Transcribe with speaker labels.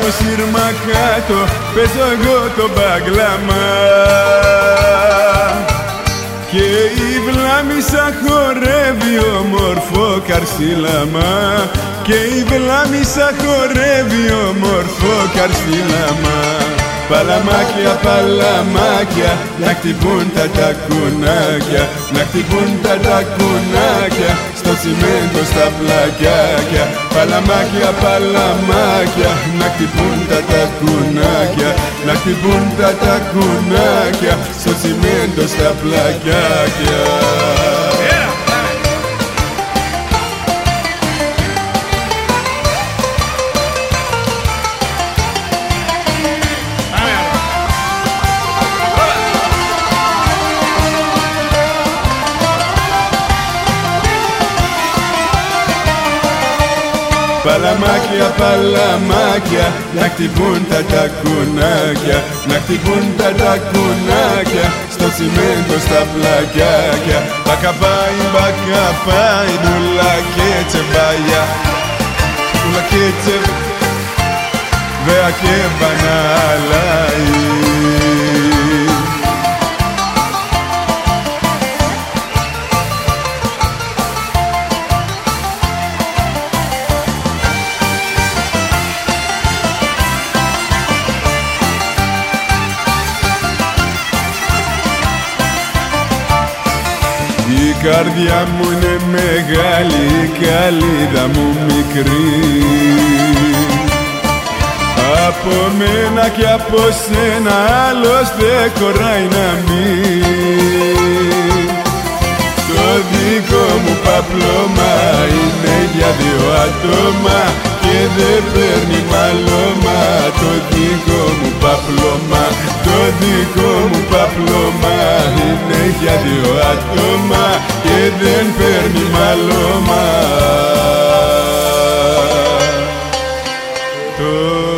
Speaker 1: το σύρμα κάτω, παίζω εγώ το μπαγκλαμά. Και η βλάμισα χορεύει όμορφο καρσίλαμα. Και η βλάμισα χορεύει όμορφο καρσίλαμα. Παλαμάκια, παλαμάκια, να χτυπούν τα τακουνάκια, να χτυπούν τα τακουνάκια στο τσιμέντο στα πλακάκια. Παλαμάκια, παλαμάκια, να χτυπούν τα τακουνάκια, να χτυπούν τα τακουνάκια στο τσιμέντο στα πλακάκια. Παλαμάκια, παλαμάκια, να χτυπούν τα τακουνάκια, να χτυπούν τα τακουνάκια στο τσιμέντο στα πλακάκια. Μπακαπάι, μπακαπάι, νουλα και τσεμπάγια, νουλα και τσεβαία και μπαναλάι. Η καρδιά μου είναι μεγάλη, η καλύδα μου μικρή. Από μένα και από σένα άλλος δεν χωράει να μην. Το δικό μου παπλώμα είναι για δύο άτομα και δεν παίρνει μαλώμα. Το δικό μου παπλώμα, το δικό μου παπλώμα είναι για δύο άτομα και δεν παίρνει μαλώμα.